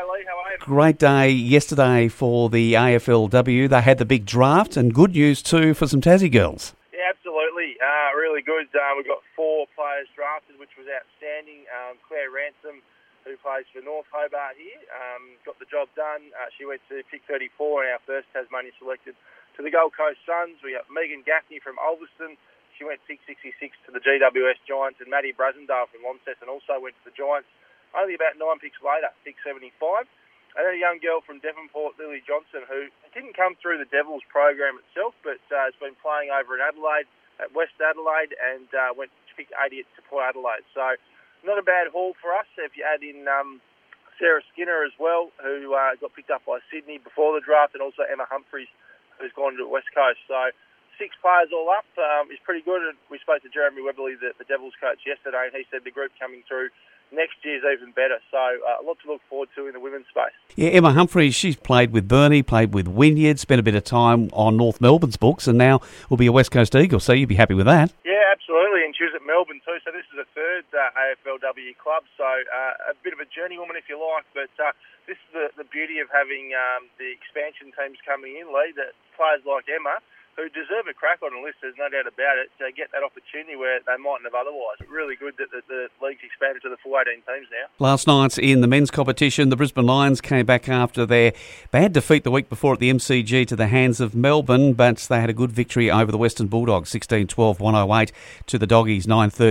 G'day, Lee. How are you? Great day yesterday for the AFLW. They had the big draft, and good news too for some Tassie girls. Yeah, absolutely. Really good. We got 4 players drafted, which was outstanding. Claire Ransom, who plays for North Hobart here, got the job done. She went to pick 34 and our first Tasmanian selected to the Gold Coast Suns. We got Megan Gaffney from Ulverston. She went pick 66 to the GWS Giants, and Maddie Brasendale from Launceston also went to the Giants. Only about 9 picks later, pick 75. And then a young girl from Devonport, Lily Johnson, who didn't come through the Devils program itself, but has been playing over in Adelaide, at West Adelaide, and went to pick 80 to Port Adelaide. So not a bad haul for us. If you add in Sarah Skinner as well, who got picked up by Sydney before the draft, and also Emma Humphries, who's gone to the West Coast. So 6 players all up is pretty good. And we spoke to Jeremy Webberley, the Devils coach, yesterday, and he said the group coming through next year's even better. So a lot to look forward to in the women's space. Yeah, Emma Humphries, she's played with Burnie, played with Wynyard, spent a bit of time on North Melbourne's books, and now will be a West Coast Eagle, so you'd be happy with that. Yeah, absolutely, and she was at Melbourne too, so this is a third AFLW club, so a bit of a journeywoman if you like, but this is the beauty of having the expansion teams coming in, Lee, that players like Emma, who deserve a crack on the list, there's no doubt about it, to get that opportunity where they mightn't have otherwise. It's really good that the league's expanded to the full 18 teams now. Last night in the men's competition, the Brisbane Lions came back after their bad defeat the week before at the MCG to the hands of Melbourne, but they had a good victory over the Western Bulldogs, 16-12-108 to the Doggies,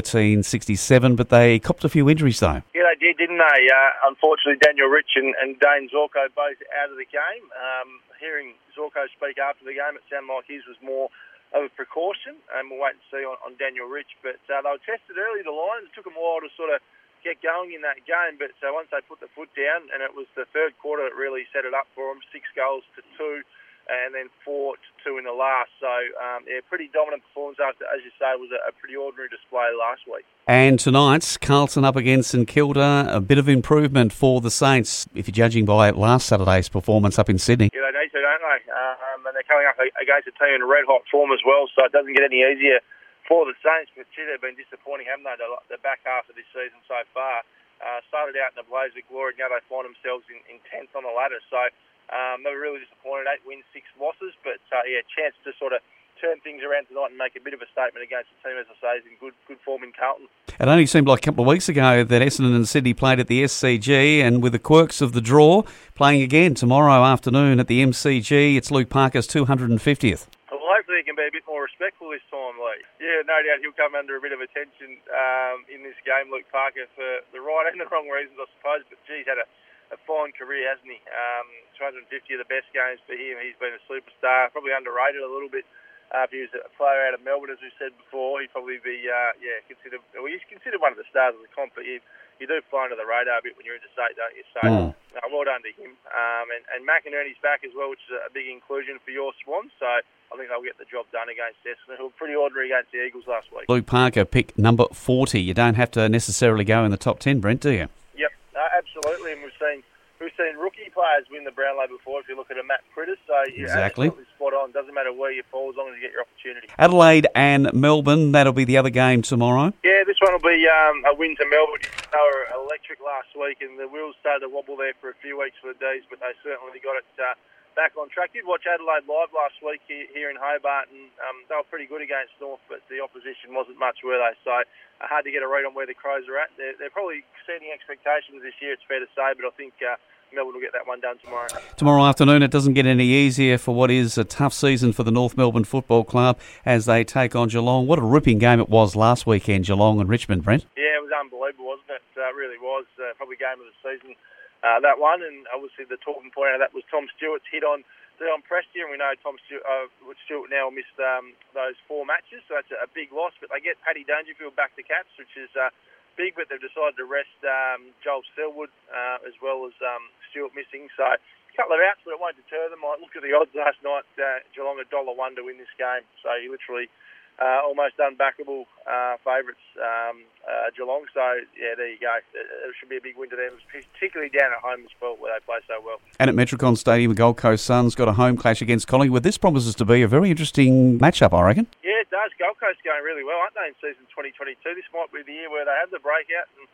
9-13-67, but they copped a few injuries though. Yeah, they did, didn't they? Unfortunately, Daniel Rich and Dane Zorko both out of the game. Hearing Zorko speak after the game, it sounded like his was more of a precaution, and we'll wait and see on Daniel Rich. But they were tested early, the Lions. It took them a while to sort of get going in that game, but once they put the foot down, and it was the third quarter that really set it up for them, 6 goals to 2, and then 4 to 2 in the last. So, pretty dominant performance after, as you say, was a pretty ordinary display last week. And tonight's Carlton up against St Kilda, a bit of improvement for the Saints, if you're judging by last Saturday's performance up in Sydney. Yeah, they need to, don't they? And they're coming up against a team in red-hot form as well, so it doesn't get any easier for the Saints. But, gee, they've been disappointing, haven't they, the back half of this season so far. Started out in a blaze of glory, now they find themselves in 10th on the ladder. So they were really disappointed, 8 wins, 6 losses. But, chance to sort of turn things around tonight and make a bit of a statement against the team, as I say, is in good form in Carlton. It only seemed like a couple of weeks ago that Essendon and Sydney played at the SCG, and with the quirks of the draw, playing again tomorrow afternoon at the MCG, it's Luke Parker's 250th. Well, hopefully he can be a bit more respectful this time, Lee. Yeah, no doubt he'll come under a bit of attention in this game, Luke Parker, for the right and the wrong reasons, I suppose. But, he's had a fine career, hasn't he? 250 of the best games for him. He's been a superstar, probably underrated a little bit. If he was a player out of Melbourne, as we said before, he'd probably be considered. Well, he's considered one of the stars of the comp, but you do fly under the radar a bit when you're interstate, don't you? So, well done to him. And McInerney's back as well, which is a big inclusion for your Swans. So I think they'll get the job done against Essendon, who were pretty ordinary against the Eagles last week. Luke Parker, pick number 40. You don't have to necessarily go in the top 10, Brent, do you? Yep, absolutely. And we've seen rookie players win the Brownlow before, if you look at a Matt Critter. So, exactly. Absolutely spot on. Doesn't matter where you fall, as long as you get your opportunity. Adelaide and Melbourne, that'll be the other game tomorrow. Yeah, this one will be a win to Melbourne. They were electric last week, and the wheels started to wobble there for a few weeks for the D's, but they certainly got it back on track. Did watch Adelaide live last week here in Hobart, and they were pretty good against North, but the opposition wasn't much, were they? So hard to get a read on where the Crows are at. They're probably exceeding expectations this year, it's fair to say, but I think Melbourne will get that one done tomorrow. Tomorrow afternoon, it doesn't get any easier for what is a tough season for the North Melbourne Football Club as they take on Geelong. What a ripping game it was last weekend, Geelong and Richmond, Brent. Yeah, it was unbelievable, wasn't it? It really was. Probably game of the season, that one. And obviously the talking point out of that was Tom Stewart's hit on Dion Prestia, and we know Tom Stewart now missed those 4 matches, so that's a big loss. But they get Paddy Dangerfield back to caps, which is big, but they've decided to rest Joel Selwood as well as Stewart missing. So a couple of outs, but it won't deter them. I looked at the odds last night. Geelong $1.01 to win this game. So you literally almost unbackable favourites, Geelong. So, yeah, there you go. It should be a big win to them, particularly down at home as well, where they play so well. And at Metricon Stadium, the Gold Coast Suns got a home clash against Collingwood. This promises to be a very interesting matchup, I reckon. Yeah, it does. Gold Coast going really well, aren't they, in season 2022? This might be the year where they have the breakout, and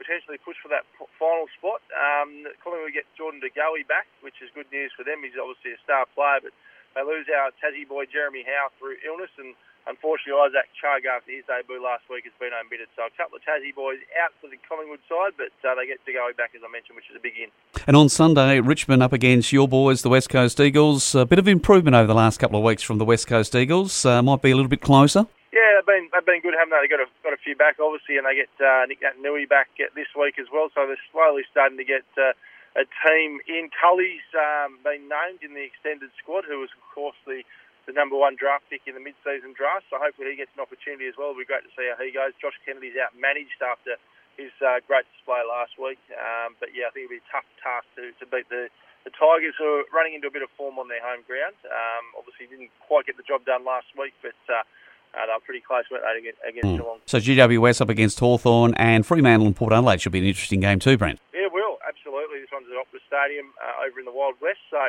potentially push for that final spot. Collingwood get Jordan De Goey back, which is good news for them. He's obviously a star player, but they lose our Tassie boy Jeremy Howe through illness, and unfortunately Isaac Chug after his debut last week has been omitted. So a couple of Tassie boys out for the Collingwood side, but they get De Goey back, as I mentioned, which is a big in. And on Sunday, Richmond up against your boys, the West Coast Eagles. A bit of improvement over the last couple of weeks from the West Coast Eagles. Might be a little bit closer. Yeah, they've been good, haven't they? They've got a few back, obviously, and they get Nick Nui back this week as well. So they're slowly starting to get a team in. Cully's been named in the extended squad, who was, of course, the number one draft pick in the mid-season draft. So hopefully he gets an opportunity as well. It'll be great to see how he goes. Josh Kennedy's out-managed after his great display last week. But, yeah, I think it'll be a tough task to beat the Tigers, who are running into a bit of form on their home ground. Obviously didn't quite get the job done last week, but they were pretty close, weren't they, against Geelong. So GWS up against Hawthorn, and Fremantle and Port Adelaide should be an interesting game too, Brent. Yeah, it will, absolutely. This one's at Optus Stadium over in the Wild West. So,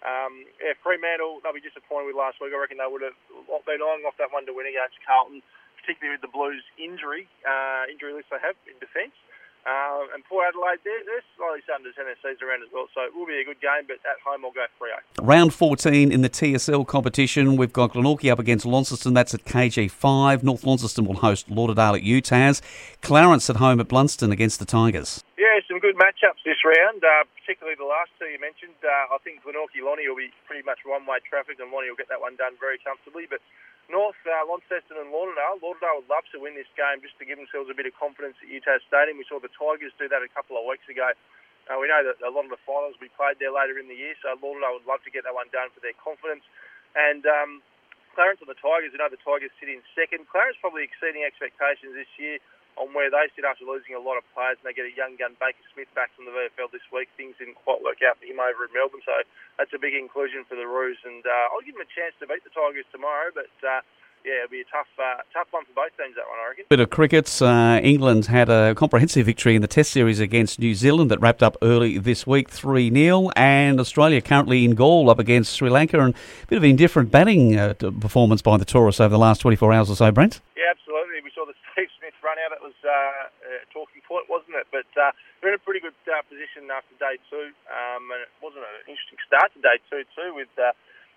Fremantle, they'll be disappointed with last week. I reckon they would have been on off that one to win against Carlton, particularly with the Blues injury list they have in defence. And Port Adelaide, they're slightly starting to turn their season around as well, so it will be a good game, but at home I'll go Freo. Round 14 in the TSL competition, we've got Glenorchy up against Launceston, that's at KG5. North Launceston will host Lauderdale at UTAS. Clarence at home at Blunston against the Tigers. Yeah, some good matchups this round, particularly the last two you mentioned. I think Glenorchy Lonnie will be pretty much one-way traffic, and Lonnie will get that one done very comfortably, but North, Launceston and Lauderdale would love to win this game just to give themselves a bit of confidence at UTAS Stadium. We saw the Tigers do that a couple of weeks ago. We know that a lot of the finals will be played there later in the year, so Lauderdale would love to get that one done for their confidence. And Clarence and the Tigers, the Tigers sit in second. Clarence probably exceeding expectations this year on where they sit after losing a lot of players, and they get a young gun Baker Smith back from the VFL this week. Things didn't quite work out for him over in Melbourne, so that's a big inclusion for the Roos, and I'll give them a chance to beat the Tigers tomorrow, but yeah, it'll be a tough one for both teams, that one, I reckon. Bit of cricket. England had a comprehensive victory in the Test series against New Zealand that wrapped up early this week, 3-0, and Australia currently in Galle up against Sri Lanka, and a bit of indifferent batting performance by the tourists over the last 24 hours or so, Brent? Yeah, absolutely. We saw the Steve Smith run out. It was a talking point, wasn't it? But we're in a pretty good position after day two, and it wasn't an interesting start to day two too, with the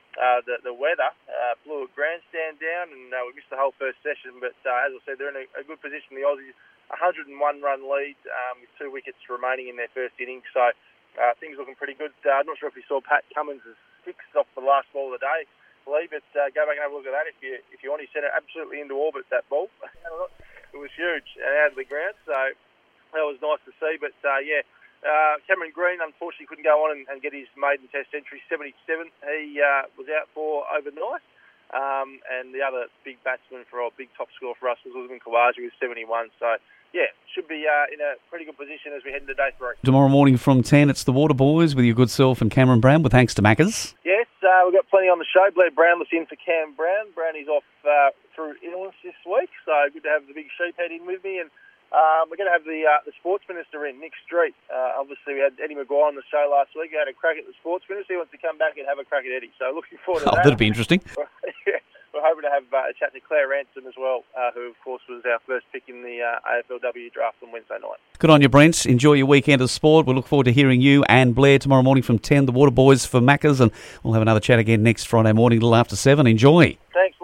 weather blew a grandstand down, and we missed the whole first session. But as I said, they're in a good position. The Aussies, 101-run lead with 2 wickets remaining in their first innings. So things looking pretty good. I'm not sure if you saw Pat Cummins' sixth off the last ball of the day, Lee, but go back and have a look at that if you want. He sent it absolutely into orbit, that ball. It was huge and out of the ground. So that was nice to see. But yeah. Cameron Green unfortunately couldn't go on and get his maiden Test century, 77. He was out for overnight. And the other big batsman big top scorer for us was Usman Khawaja with 71. So, yeah, should be in a pretty good position as we head into day 3. Tomorrow morning from 10, it's the Water Boys with your good self and Cameron Brown, with thanks to Macca's. Yes, we've got plenty on the show. Blair Brownless in for Cam Brown. Brownie's off through illness this week, so good to have the big sheephead in with me. And we're going to have the Sports Minister in, Nick Street. Obviously, we had Eddie Maguire on the show last week. We had a crack at the Sports Minister. He wants to come back and have a crack at Eddie. So looking forward to that. That'd be interesting. Yeah, we're hoping to have a chat to Claire Ransom as well, who, of course, was our first pick in the AFLW draft on Wednesday night. Good on you, Brent. Enjoy your weekend of sport. We'll look forward to hearing you and Blair tomorrow morning from 10, the Water Boys for Macca's, and we'll have another chat again next Friday morning, a little after 7. Enjoy. Thanks.